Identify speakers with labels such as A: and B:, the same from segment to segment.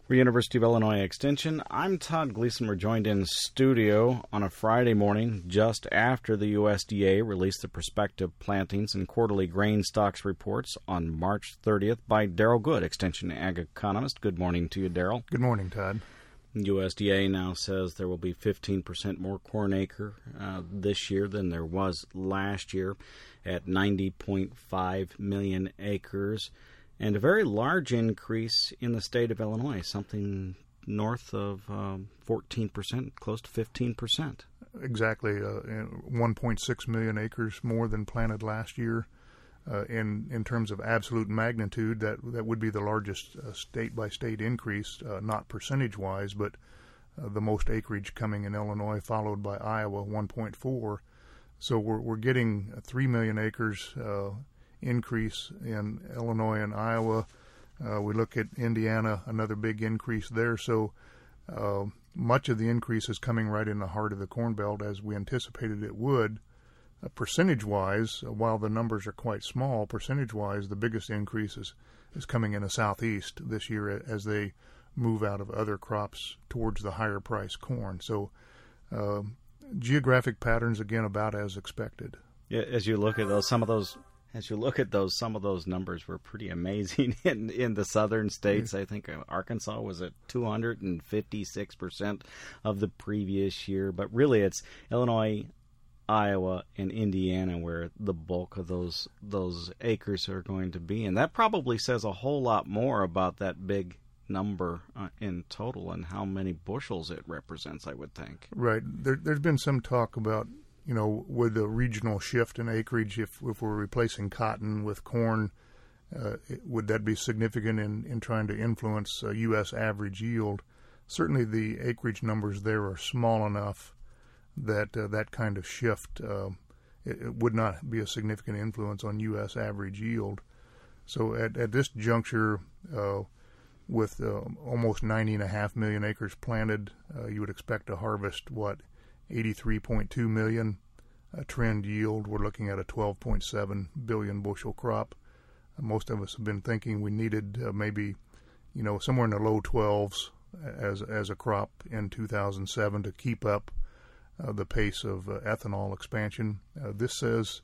A: We're University of Illinois Extension. I'm Todd Gleason. We're joined in studio on a Friday morning just after the USDA released the prospective plantings and quarterly grain stocks reports on March 30th by Darrell Good, Extension Ag Economist. Good morning to you, Darrell.
B: Good morning, Todd.
A: USDA now says there will be 15% more corn acre this year than there was last year at 90.5 million acres. And a very large increase in the state of Illinois, something north of 14%, close to 15%.
B: Exactly. 1.6 million acres more than planted last year. In terms of absolute magnitude, that would be the largest state-by-state increase, not percentage-wise, but the most acreage coming in Illinois, followed by Iowa, 1.4. So we're getting 3 million acres increase in Illinois and Iowa. We look at Indiana, another big increase there. So much of the increase is coming right in the heart of the Corn Belt, as we anticipated it would. Percentage-wise, while the numbers are quite small, percentage-wise, the biggest increase is coming in the Southeast this year as they move out of other crops towards the higher-priced corn. So geographic patterns, again, about as expected.
A: Yeah, as you look at those, some of those numbers were pretty amazing in the southern states. I think Arkansas was at 256% of the previous year. But really, it's Illinois, Iowa, and Indiana where the bulk of those acres are going to be. And that probably says a whole lot more about that big number in total and how many bushels it represents, I would think.
B: Right. There's been some talk about, with the regional shift in acreage, if we're replacing cotton with corn, would that be significant in trying to influence U.S. average yield? Certainly the acreage numbers there are small enough that that kind of shift it would not be a significant influence on U.S. average yield. So at this juncture, with almost 90.5 million acres planted, you would expect to harvest, 83.2 million trend yield. We're looking at a 12.7 billion bushel crop. Most of us have been thinking we needed maybe, somewhere in the low 12s as a crop in 2007 to keep up the pace of ethanol expansion. This says,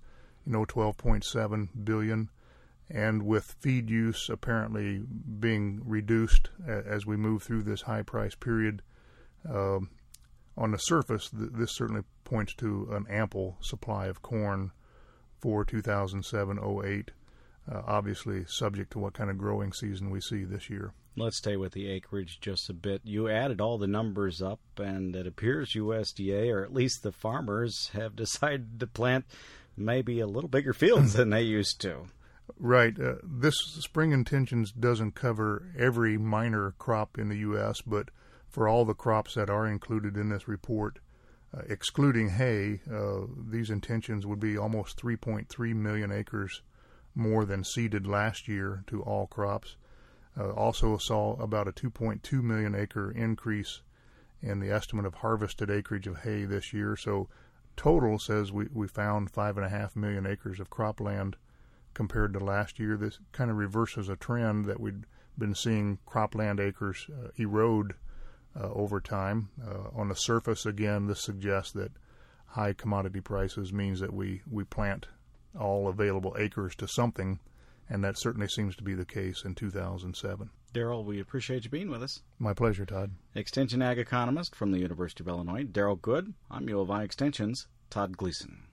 B: 12.7 billion, and with feed use apparently being reduced as we move through this high price period, on the surface, this certainly points to an ample supply of corn for 2007-08, obviously subject to what kind of growing season we see this year.
A: Let's stay with the acreage just a bit. You added all the numbers up, and it appears USDA, or at least the farmers, have decided to plant maybe a little bigger fields than they used to.
B: Right. This spring intentions doesn't cover every minor crop in the U.S., but for all the crops that are included in this report, excluding hay, these intentions would be almost 3.3 million acres more than seeded last year to all crops. Also saw about a 2.2 million acre increase in the estimate of harvested acreage of hay this year. So total says we found 5.5 million acres of cropland compared to last year. This kind of reverses a trend that we'd been seeing cropland acres erode over time. On the surface, again, this suggests that high commodity prices means that we plant all available acres to something, and that certainly seems to be the case in 2007.
A: Darrell, we appreciate you being with us.
B: My pleasure, Todd.
A: Extension Ag Economist from the University of Illinois, Darrell Good. I'm U of I Extension's Todd Gleason.